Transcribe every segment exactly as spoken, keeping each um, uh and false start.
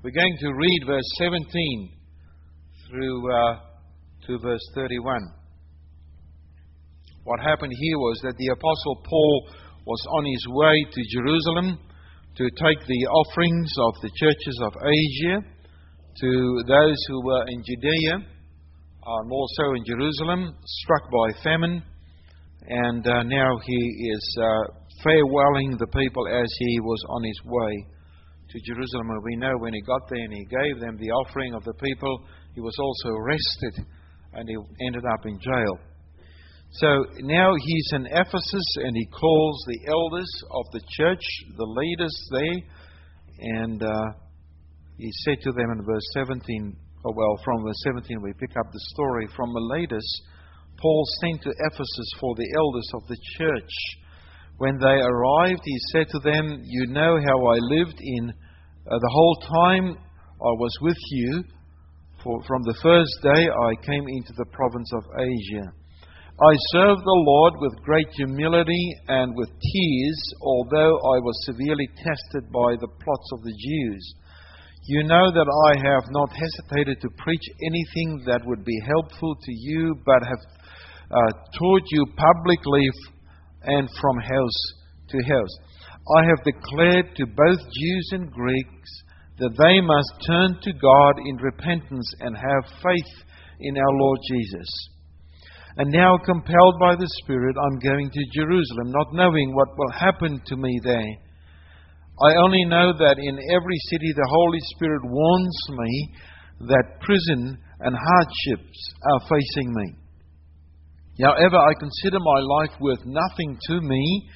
We're going to read verse seventeen through uh, to verse thirty-one. What happened here was that the Apostle Paul was on his way to Jerusalem to take the offerings of the churches of Asia to those who were in Judea, and also in Jerusalem, struck by famine. And uh, now he is uh, farewelling the people as he was on his way to Jerusalem. And we know when he got there and he gave them the offering of the people, he was also arrested and he ended up in jail. So now he's in Ephesus and he calls the elders of the church, the leaders there, and uh, he said to them in verse seventeen, oh well, from verse seventeen we pick up the story. From Miletus, Paul sent to Ephesus for the elders of the church. When they arrived, he said to them, "You know how I lived in uh, the whole time I was with you, for from the first day I came into the province of Asia. I served the Lord with great humility and with tears, although I was severely tested by the plots of the Jews. You know that I have not hesitated to preach anything that would be helpful to you, but have uh, taught you publicly and from house to house. I have declared to both Jews and Greeks that they must turn to God in repentance and have faith in our Lord Jesus. And now, compelled by the Spirit, I'm going to Jerusalem, not knowing what will happen to me there. I only know that in every city the Holy Spirit warns me that prison and hardships are facing me. However, I consider my life worth nothing to me,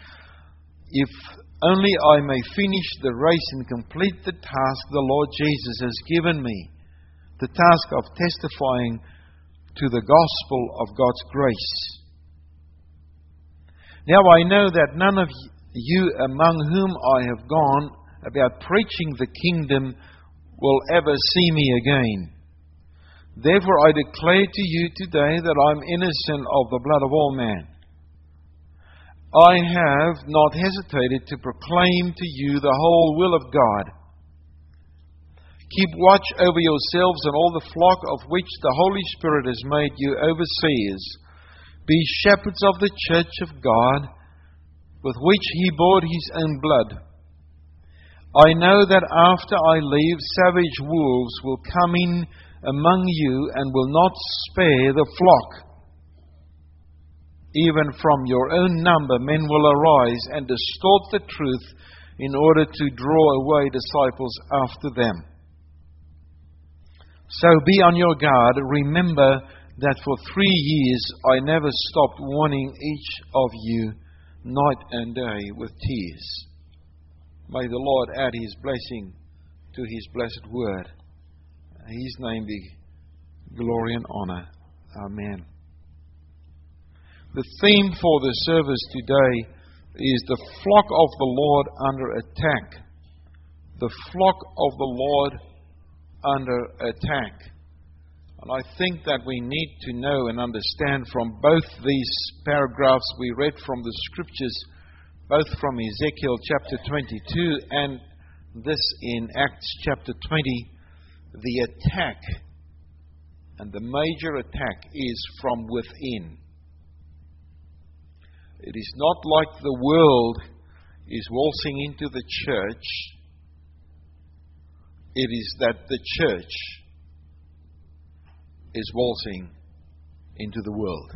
if only I may finish the race and complete the task the Lord Jesus has given me, the task of testifying to the gospel of God's grace. Now I know that none of you among whom I have gone about preaching the kingdom will ever see me again. Therefore I declare to you today that I'm innocent of the blood of all men. I have not hesitated to proclaim to you the whole will of God. Keep watch over yourselves and all the flock of which the Holy Spirit has made you overseers. Be shepherds of the church of God, with which He bought His own blood. I know that after I leave, savage wolves will come in among you and will not spare the flock. Even from your own number men will arise and distort the truth in order to draw away disciples after them. So be on your guard. Remember that for three years I never stopped warning each of you night and day with tears. May the Lord add His blessing to His blessed word. His name be glory and honor. Amen. The theme for the service today is the flock of the Lord under attack. The flock of the Lord under attack. And I think that we need to know and understand from both these paragraphs we read from the Scriptures, both from Ezekiel chapter twenty-two and this in Acts chapter twenty, the attack, and the major attack is from within. It is not like the world is waltzing into the church. It is that the church is waltzing into the world.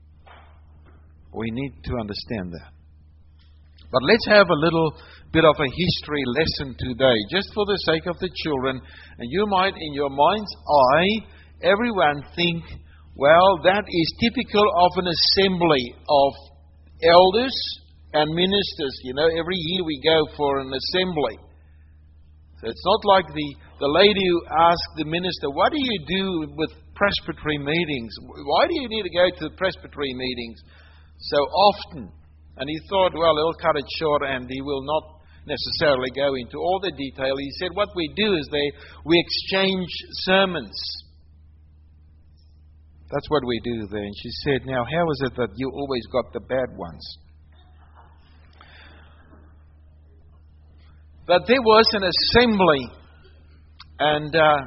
We need to understand that. But let's have a little bit of a history lesson today, just for the sake of the children. And you might, in your mind's eye, everyone think, well, that is typical of an assembly of elders and ministers. You know, every year we go for an assembly. So it's not like the, the lady who asked the minister, what do you do with presbytery meetings? Why do you need to go to the presbytery meetings so often? And he thought, well, he'll cut it short and he will not necessarily go into all the detail. He said, what we do is they we exchange sermons. That's what we do there. And she said, now, how is it that you always got the bad ones? But there was an assembly And uh,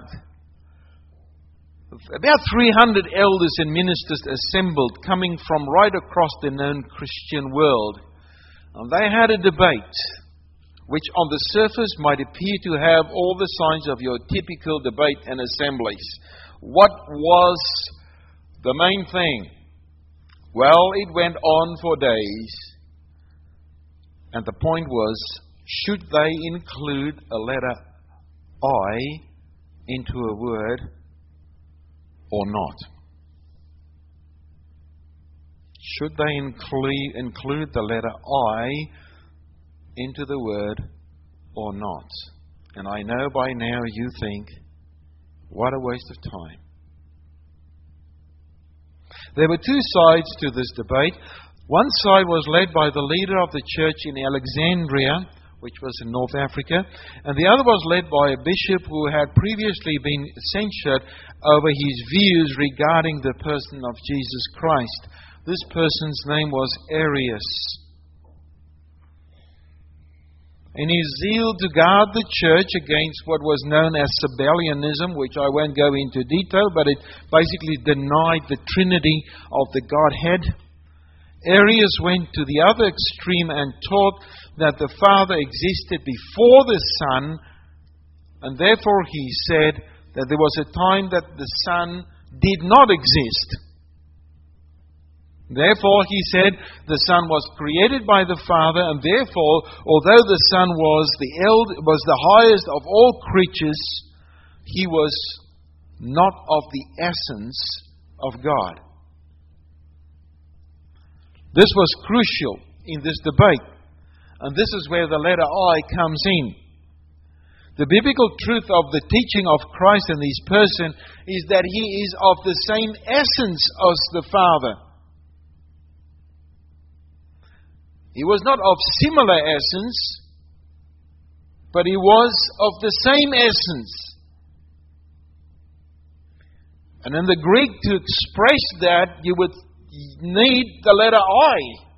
about three hundred elders and ministers assembled, coming from right across the known Christian world. And they had a debate, which on the surface might appear to have all the signs of your typical debate and assemblies. What was the main thing? Well, it went on for days. And the point was, should they include a letter I into a word or not? Should they include, include the letter I into the word or not? And I know by now you think, what a waste of time. There were two sides to this debate. One side was led by the leader of the church in Alexandria, which was in North Africa, and the other was led by a bishop who had previously been censured over his views regarding the person of Jesus Christ. This person's name was Arius. In his zeal to guard the church against what was known as Sabellianism, which I won't go into detail, but it basically denied the Trinity of the Godhead, Arius went to the other extreme and taught that the Father existed before the Son, and therefore he said that there was a time that the Son did not exist. Therefore, he said, the Son was created by the Father, and therefore, although the Son was the eld- was the highest of all creatures, he was not of the essence of God. This was crucial in this debate, and this is where the letter I comes in. The biblical truth of the teaching of Christ and His person is that He is of the same essence as the Father. He was not of similar essence, but He was of the same essence. And in the Greek, to express that, you would need the letter I.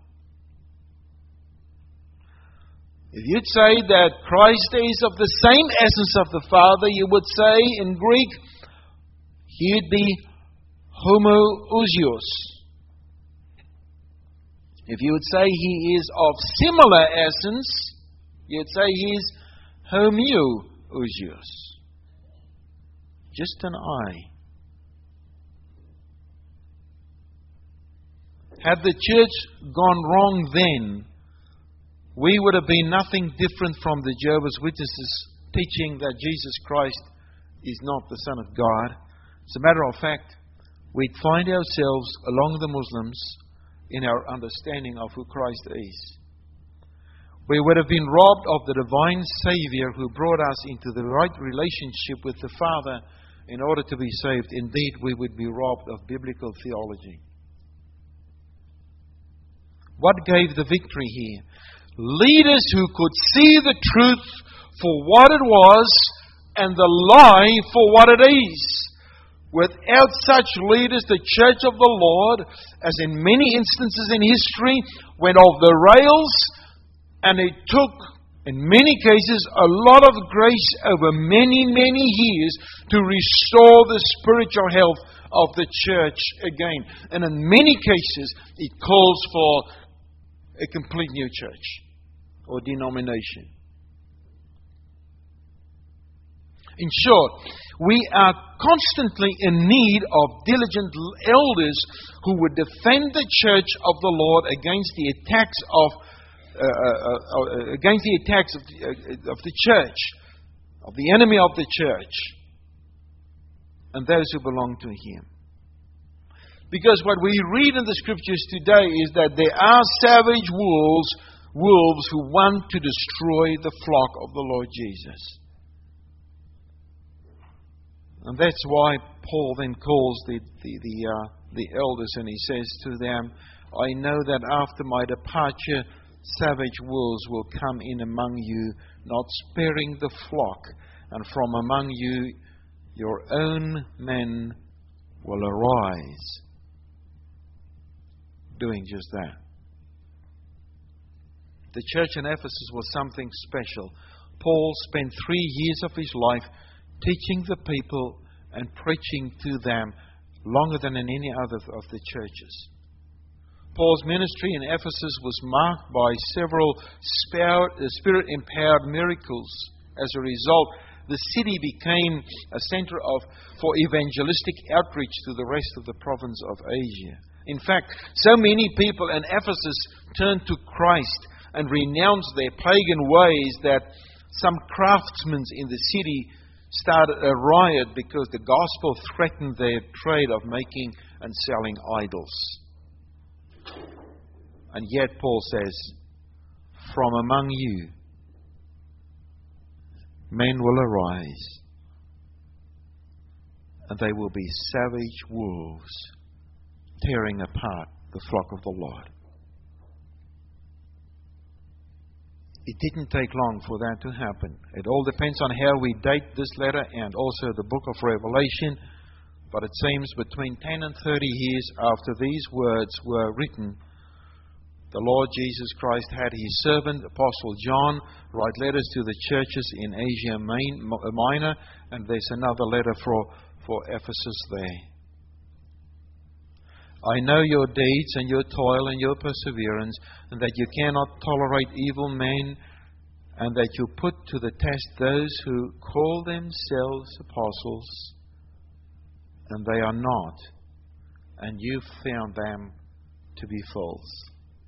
If you'd say that Christ is of the same essence of the Father, you would say in Greek, He'd be homoousios. If you would say He is of similar essence, you'd say He is homoousios. Just an I. Had the church gone wrong then, we would have been nothing different from the Jehovah's Witnesses teaching that Jesus Christ is not the Son of God. As a matter of fact, we'd find ourselves along the Muslims in our understanding of who Christ is. We would have been robbed of the divine Savior who brought us into the right relationship with the Father in order to be saved. Indeed, we would be robbed of biblical theology. What gave the victory here? Leaders who could see the truth for what it was and the lie for what it is. Without such leaders, the church of the Lord, as in many instances in history, went off the rails, and it took, in many cases, a lot of grace over many, many years to restore the spiritual health of the church again. And in many cases, it calls for a complete new church or denomination. In short, we are constantly in need of diligent elders who would defend the church of the Lord against the attacks of uh, uh, uh, against the attacks of the, uh, of the church, of the enemy of the church, and those who belong to Him. Because what we read in the Scriptures today is that there are savage wolves, wolves who want to destroy the flock of the Lord Jesus. And that's why Paul then calls the the the, uh, the elders, and he says to them, I know that after my departure, savage wolves will come in among you, not sparing the flock, and from among you your own men will arise. Doing just that. The church in Ephesus was something special. Paul spent three years of his life teaching the people and preaching to them longer than in any other of the churches. Paul's ministry in Ephesus was marked by several Spirit-empowered miracles. As a result, the city became a center of, for evangelistic outreach to the rest of the province of Asia. In fact, so many people in Ephesus turned to Christ and renounced their pagan ways that some craftsmen in the city started a riot because the gospel threatened their trade of making and selling idols. And yet Paul says, from among you, men will arise, and they will be savage wolves, tearing apart the flock of the Lord. It didn't take long for that to happen. It all depends on how we date this letter and also the book of Revelation. But it seems between ten and thirty years after these words were written, the Lord Jesus Christ had His servant, Apostle John, write letters to the churches in Asia Minor, and there's another letter for, for Ephesus there. I know your deeds and your toil and your perseverance, and that you cannot tolerate evil men, and that you put to the test those who call themselves apostles, and they are not, and you found them to be false.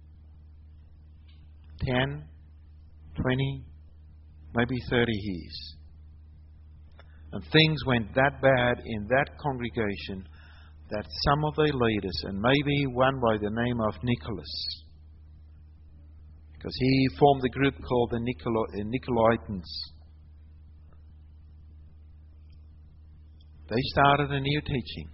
Ten, twenty, maybe thirty years. And things went that bad in that congregation that some of their leaders, and maybe one by the name of Nicholas, because he formed a group called the Nicolaitans, they started a new teaching.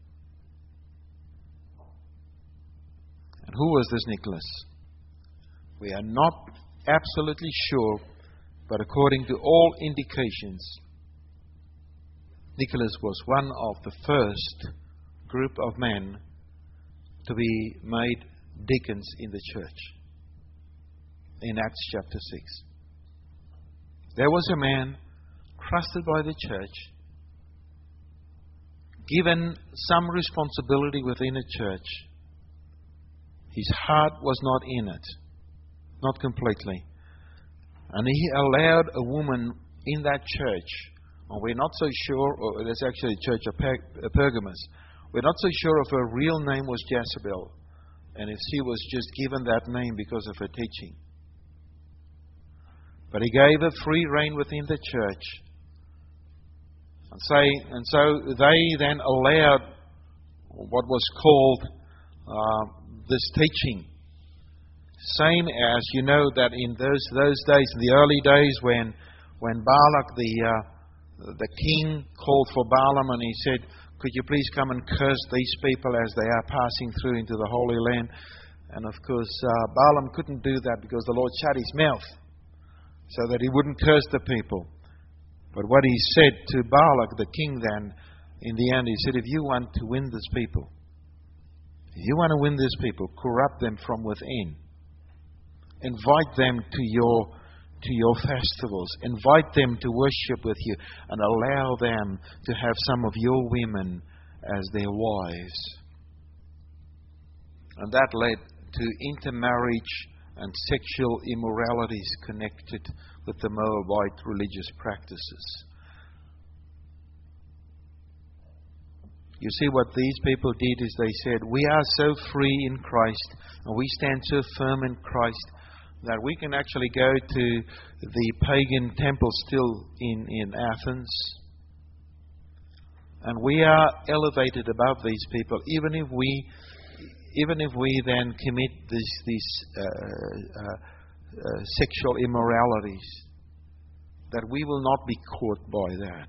And who was this Nicholas? We are not absolutely sure, but according to all indications, Nicholas was one of the first group of men to be made deacons in the church. In Acts chapter six. There was a man trusted by the church, given some responsibility within a church. His heart was not in it. Not completely. And he allowed a woman in that church, and we're not so sure, or there's actually a church of per- Pergamos, we're not so sure if her real name was Jezebel, and if she was just given that name because of her teaching. But he gave her free rein within the church. And, say, and so they then allowed what was called uh, this teaching. Same as, you know, that in those those days, in the early days when when Balak, the uh, the king, called for Balaam and he said, could you please come and curse these people as they are passing through into the Holy Land? And of course, uh, Balaam couldn't do that because the Lord shut his mouth so that he wouldn't curse the people. But what he said to Balak, the king then, in the end, he said, if you want to win these people, if you want to win these people, corrupt them from within. Invite them to your to your festivals. Invite them to worship with you and allow them to have some of your women as their wives. And that led to intermarriage and sexual immoralities connected with the Moabite religious practices. You see, what these people did is they said, we are so free in Christ and we stand so firm in Christ that we can actually go to the pagan temple still in, in Athens. And we are elevated above these people, even if we even if we then commit these, these uh, uh, uh, sexual immoralities, that we will not be caught by that.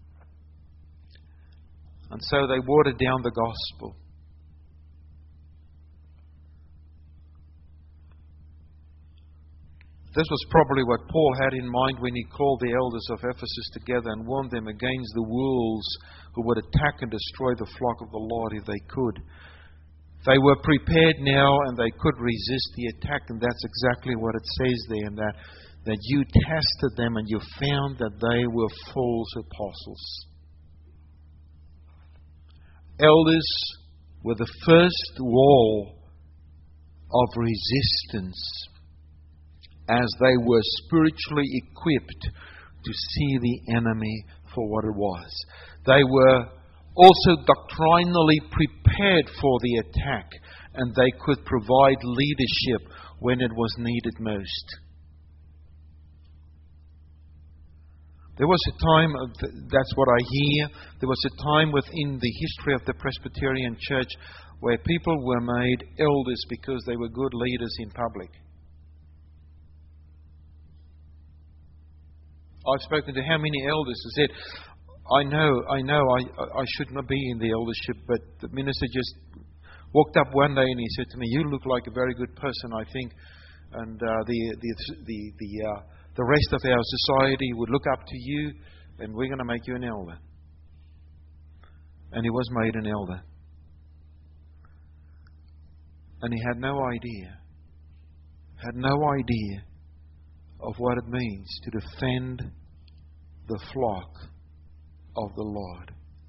And so they watered down the gospel. This was probably what Paul had in mind when he called the elders of Ephesus together and warned them against the wolves who would attack and destroy the flock of the Lord if they could. They were prepared now and they could resist the attack, and that's exactly what it says there, in that that you tested them and you found that they were false apostles. Elders were the first wall of resistance as they were spiritually equipped to see the enemy for what it was. They were also doctrinally prepared for the attack, and they could provide leadership when it was needed most. There was a time, of the, that's what I hear, there was a time within the history of the Presbyterian Church where people were made elders because they were good leaders in public. I've spoken to how many elders who said, I know, I know I, I should not be in the eldership, but the minister just walked up one day and he said to me, you look like a very good person, I think, and uh, the, the, the, the, uh, the rest of our society would look up to you, and we're going to make you an elder. And he was made an elder. And he had no idea, had no idea of what it means to defend the flock of the Lord.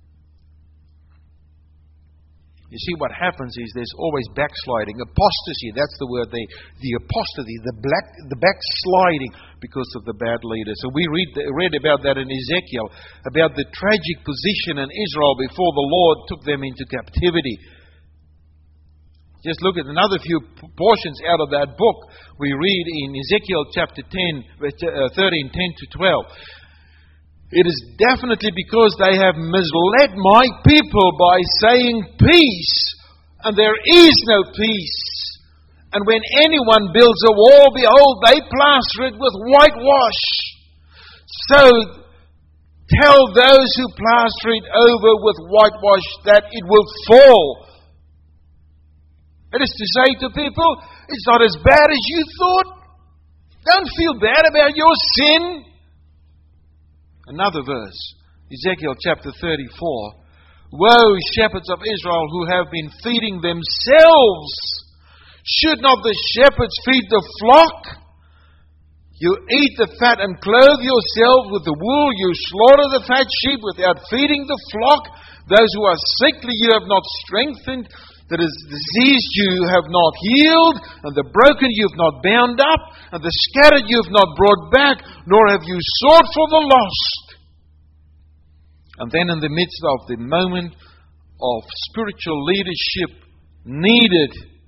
You see, what happens is there's always backsliding. Apostasy, that's the word, the, the apostasy, the black, the backsliding because of the bad leaders. So we read, read about that in Ezekiel, about the tragic position in Israel before the Lord took them into captivity. Just look at another few portions out of that book. We read in Ezekiel chapter ten, thirteen, ten to twelve. It is definitely because they have misled my people by saying peace, and there is no peace. And when anyone builds a wall, behold, they plaster it with whitewash. So tell those who plaster it over with whitewash that it will fall. It is to say to people, it's not as bad as you thought. Don't feel bad about your sin. Another verse, Ezekiel chapter thirty-four. Woe, shepherds of Israel who have been feeding themselves. Should not the shepherds feed the flock? You eat the fat and clothe yourselves with the wool. You slaughter the fat sheep without feeding the flock. Those who are sickly you have not strengthened. That is diseased you have not healed, and the broken you have not bound up, and the scattered you have not brought back, nor have you sought for the lost. And then in the midst of the moment of spiritual leadership needed,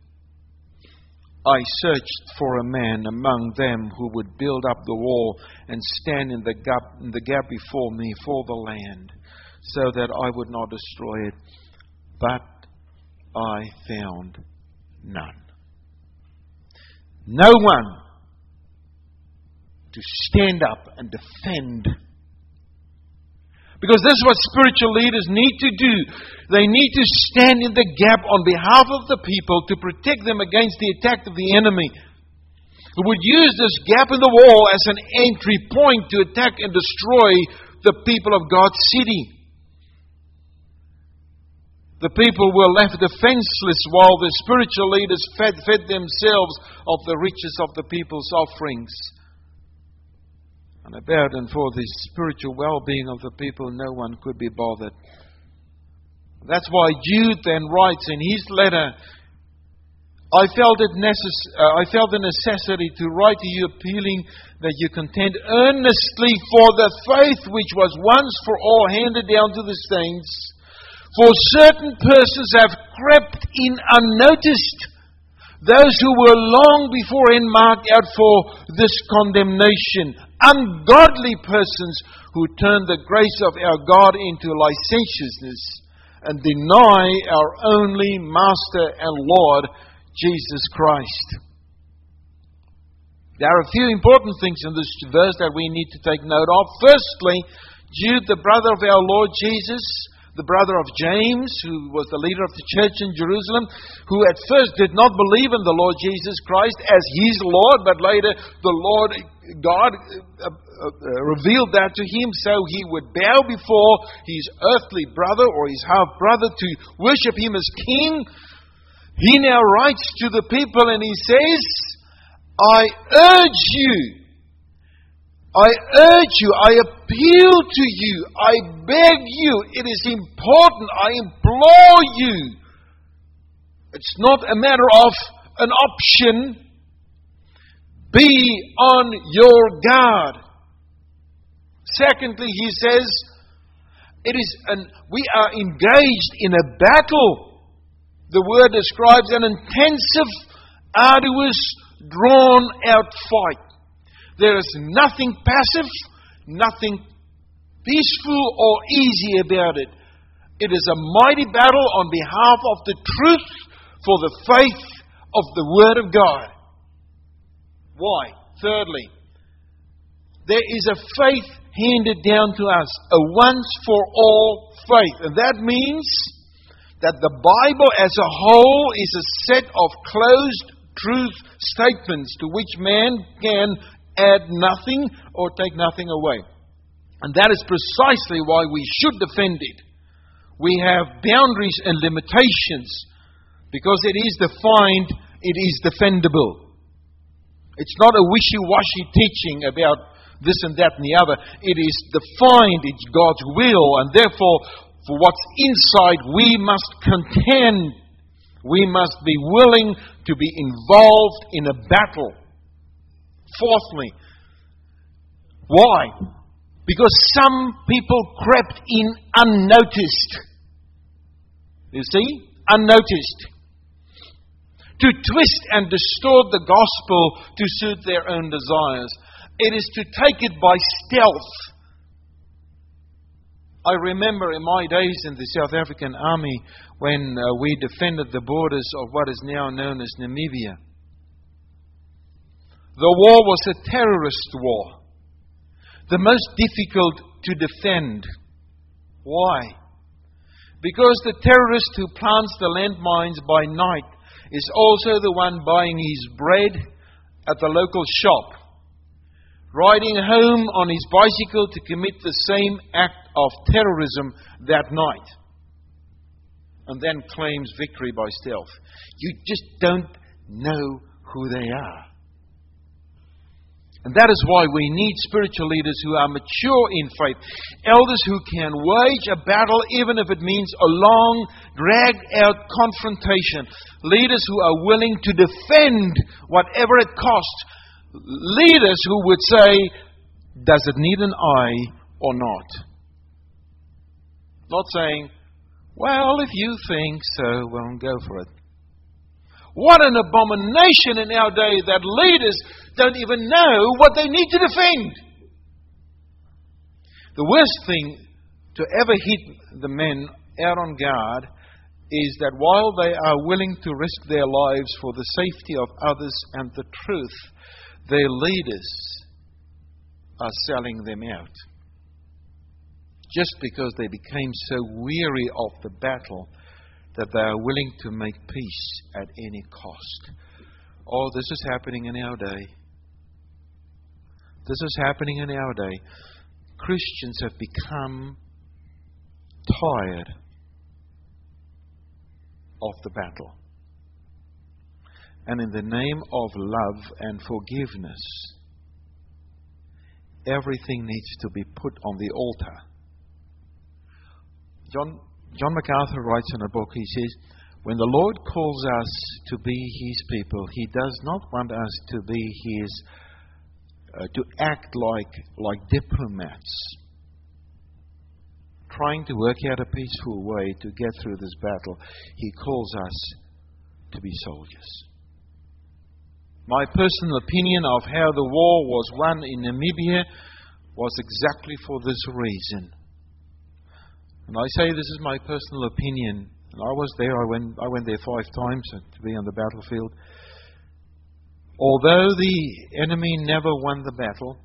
I searched for a man among them who would build up the wall and stand in the gap, in the gap before me for the land, so that I would not destroy it. But I found none. No one to stand up and defend. Because this is what spiritual leaders need to do. They need to stand in the gap on behalf of the people to protect them against the attack of the enemy, who would use this gap in the wall as an entry point to attack and destroy the people of God's city. The people were left defenseless while the spiritual leaders fed, fed themselves of the riches of the people's offerings. And about and for the spiritual well-being of the people, no one could be bothered. That's why Jude then writes in his letter, I felt it necess- uh, I felt the necessity to write to you appealing that you contend earnestly for the faith which was once for all handed down to the saints. For certain persons have crept in unnoticed, those who were long beforehand marked out for this condemnation, ungodly persons who turn the grace of our God into licentiousness and deny our only Master and Lord, Jesus Christ. There are a few important things in this verse that we need to take note of. Firstly, Jude, the brother of our Lord Jesus, the brother of James, who was the leader of the church in Jerusalem, who at first did not believe in the Lord Jesus Christ as his Lord, but later the Lord God uh, uh, revealed that to him so he would bow before his earthly brother or his half-brother to worship him as king. He now writes to the people and he says, I urge you I urge you, I appeal to you, I beg you, it is important, I implore you. It's not a matter of an option. Be on your guard. Secondly, he says, it is an, we are engaged in a battle. The word describes an intensive, arduous, drawn-out fight. There is nothing passive, nothing peaceful or easy about it. It is a mighty battle on behalf of the truth for the faith of the Word of God. Why? Thirdly, there is a faith handed down to us, a once-for-all faith. And that means that the Bible as a whole is a set of closed truth statements to which man can add nothing or take nothing away. And that is precisely why we should defend it. We have boundaries and limitations because it is defined, it is defendable. It's not a wishy-washy teaching about this and that and the other. It is defined, it's God's will, and therefore for what's inside we must contend. We must be willing to be involved in a battle. Fourthly, why? Because some people crept in unnoticed. You see? Unnoticed. To twist and distort the gospel to suit their own desires. It is to take it by stealth. I remember in my days in the South African Army when uh, we defended the borders of what is now known as Namibia. The war was a terrorist war. The most difficult to defend. Why? Because the terrorist who plants the landmines by night is also the one buying his bread at the local shop, riding home on his bicycle to commit the same act of terrorism that night, and then claims victory by stealth. You just don't know who they are. And that is why we need spiritual leaders who are mature in faith. Elders who can wage a battle even if it means a long, dragged-out confrontation. Leaders who are willing to defend whatever it costs. Leaders who would say, does it need an eye or not? Not saying, well, if you think so, well, go for it. What an abomination in our day that leaders don't even know what they need to defend. The worst thing to ever hit the men out on guard is that while they are willing to risk their lives for the safety of others and the truth, their leaders are selling them out. Just because they became so weary of the battle that they are willing to make peace at any cost. Oh, this is happening in our day. This is happening in our day. Christians have become tired of the battle. And in the name of love and forgiveness, everything needs to be put on the altar. John John MacArthur writes in a book, he says, when the Lord calls us to be His people, He does not want us to be His, uh, to act like, like diplomats, trying to work out a peaceful way to get through this battle. He calls us to be soldiers. My personal opinion of how the war was won in Namibia was exactly for this reason. And I say this is my personal opinion. And I was there, I went, I went there five times to be on the battlefield. Although the enemy never won the battle,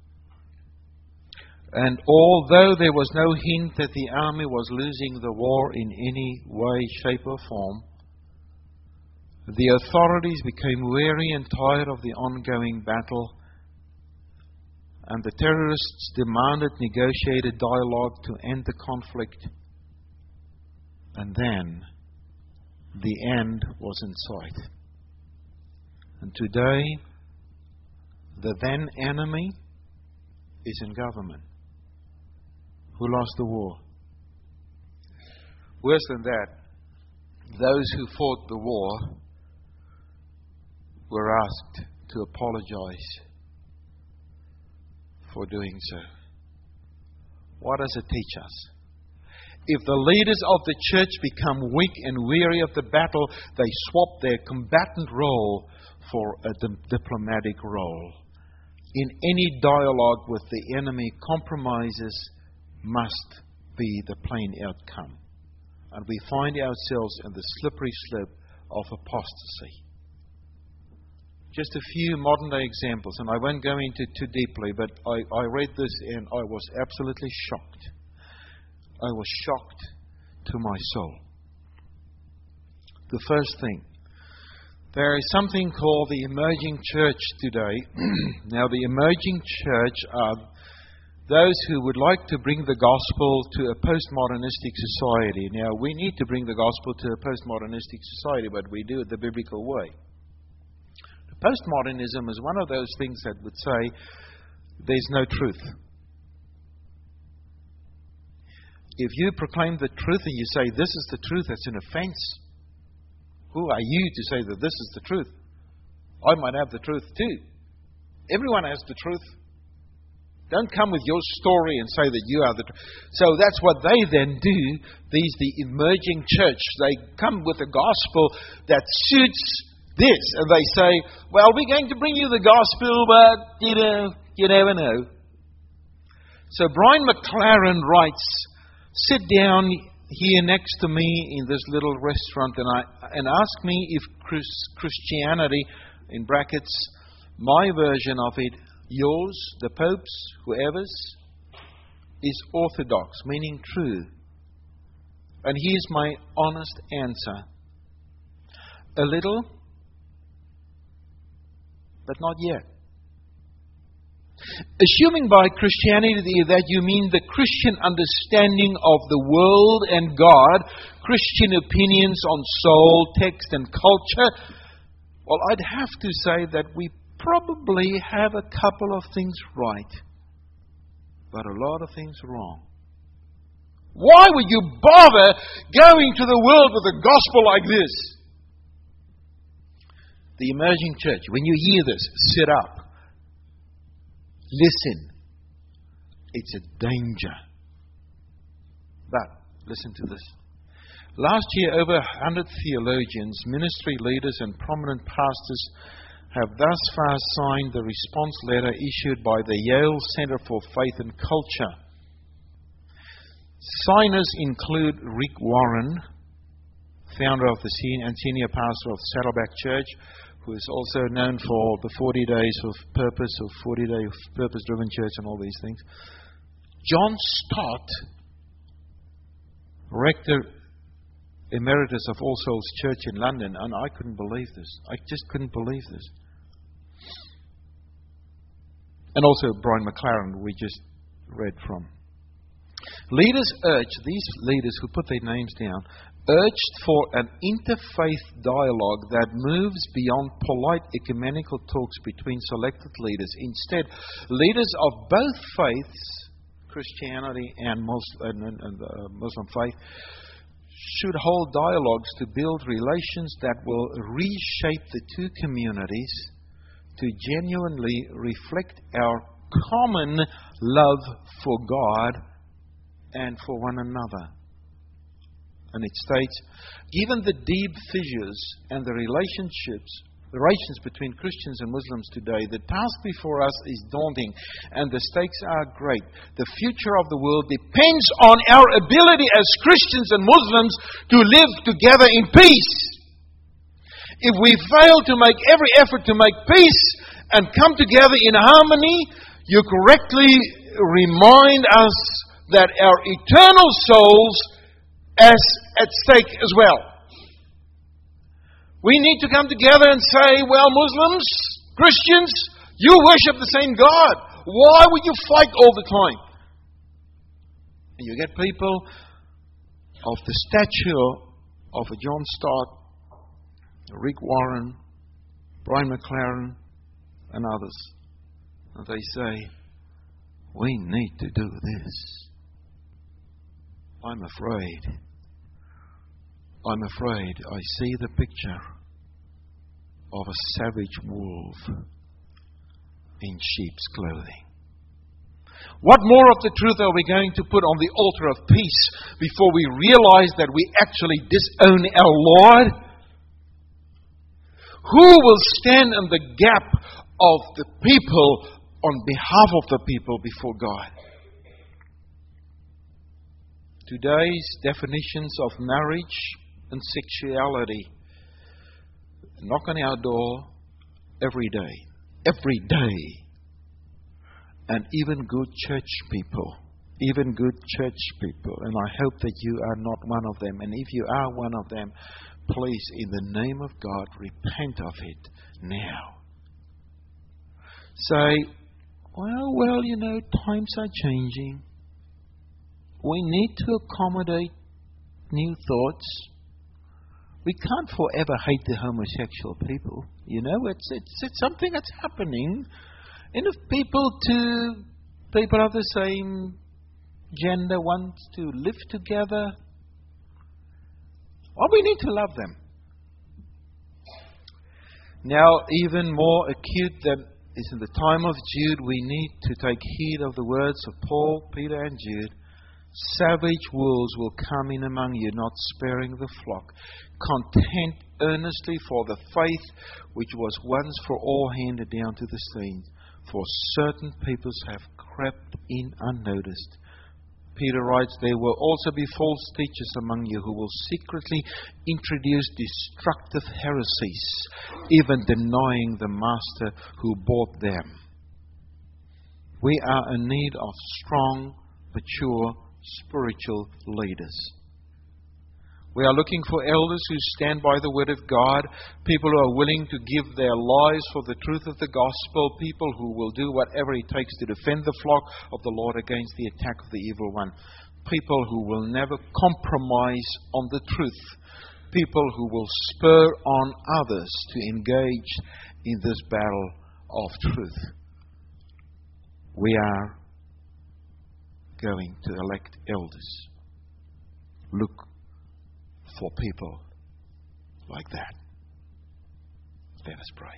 and although there was no hint that the army was losing the war in any way, shape or form, the authorities became weary and tired of the ongoing battle, and the terrorists demanded negotiated dialogue to end the conflict. And then the end was in sight. And today, the then enemy is in government. Who lost the war? Worse than that, those who fought the war were asked to apologize for doing so. What does it teach us? If the leaders of the church become weak and weary of the battle, they swap their combatant role for a di- diplomatic role. In any dialogue with the enemy, compromises must be the plain outcome. And we find ourselves in the slippery slope of apostasy. Just a few modern day examples, and I won't go into it too deeply, but I, I read this and I was absolutely shocked. I was shocked to my soul. The first thing, there is something called the emerging church today. Now, the emerging church are those who would like to bring the gospel to a postmodernistic society. Now, we need to bring the gospel to a postmodernistic society, but we do it the biblical way. Postmodernism is one of those things that would say there's no truth. If you proclaim the truth and you say this is the truth, that's an offense. Who are you to say that this is the truth? I might have the truth too. Everyone has the truth. Don't come with your story and say that you are the truth. So that's what they then do. These, the emerging church, they come with a gospel that suits this. And they say, well, we're going to bring you the gospel, but, you know, you never know. So Brian McLaren writes, sit down here next to me in this little restaurant and, I, and ask me if Chris, Christianity, in brackets, my version of it, yours, the Pope's, whoever's, is orthodox, meaning true. And here's my honest answer. A little, but not yet. Assuming by Christianity that you mean the Christian understanding of the world and God, Christian opinions on soul, text and culture, well, I'd have to say that we probably have a couple of things right, but a lot of things wrong. Why would you bother going to the world with a gospel like this? The emerging church, when you hear this, sit up. Listen. It's a danger. But, listen to this. Last year, over one hundred theologians, ministry leaders and prominent pastors have thus far signed the response letter issued by the Yale Center for Faith and Culture. Signers include Rick Warren, founder of the senior and senior pastor of Saddleback Church, who is also known for the forty days of purpose, or forty day of purpose-driven church and all these things. John Stott, rector emeritus of All Souls Church in London, and I couldn't believe this. I just couldn't believe this. And also Brian McLaren, we just read from. Leaders urged, these leaders who put their names down, urged for an interfaith dialogue that moves beyond polite ecumenical talks between selected leaders. Instead, leaders of both faiths, Christianity and Muslim, and, and, uh, Muslim faith, should hold dialogues to build relations that will reshape the two communities to genuinely reflect our common love for God and for one another. And it states, given the deep fissures and the relationships, the relations between Christians and Muslims today, the task before us is daunting and the stakes are great. The future of the world depends on our ability as Christians and Muslims to live together in peace. If we fail to make every effort to make peace and come together in harmony, you correctly remind us that our eternal souls as at stake as well. We need to come together and say, well, Muslims, Christians, you worship the same God. Why would you fight all the time? And you get people of the stature of a John Stott, Rick Warren, Brian McLaren, and others. And they say, We need to do this. I'm afraid. I'm afraid I see the picture of a savage wolf in sheep's clothing. What more of the truth are we going to put on the altar of peace before we realize that we actually disown our Lord? Who will stand in the gap of the people on behalf of the people before God? Today's definitions of marriage and sexuality knock on our door every day. Every day. And even good church people. Even good church people. And I hope that you are not one of them. And if you are one of them, please, in the name of God, repent of it now. Say, well, well, you know, times are changing. We need to accommodate new thoughts. We can't forever hate the homosexual people. You know, it's it's it's something that's happening. And if people to people of the same gender want to live together, well, we need to love them. Now, even more acute than is in the time of Jude, we need to take heed of the words of Paul, Peter, and Jude. Savage wolves will come in among you, not sparing the flock. Contend earnestly for the faith which was once for all handed down to the saints. For certain peoples have crept in unnoticed. Peter writes, there will also be false teachers among you who will secretly introduce destructive heresies, even denying the master who bought them. We are in need of strong, mature, spiritual leaders. We are looking for elders who stand by the Word of God, people who are willing to give their lives for the truth of the gospel, people who will do whatever it takes to defend the flock of the Lord against the attack of the evil one, people who will never compromise on the truth, people who will spur on others to engage in this battle of truth. We are going to elect elders. Look for people like that. Let us pray.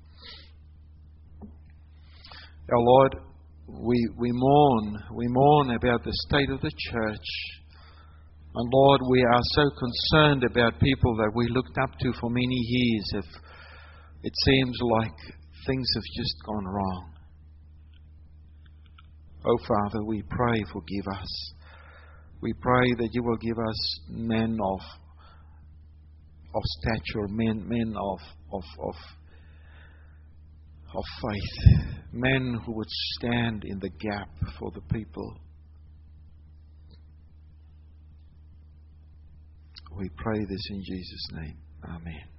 Our Lord, we, we mourn, we mourn about the state of the church. And Lord, we are so concerned about people that we looked up to for many years. If it seems like things have just gone wrong. Oh Father, we pray, forgive us. We pray that you will give us men of of stature, men men of of of of faith, men who would stand in the gap for the people. We pray this in Jesus' name. Amen.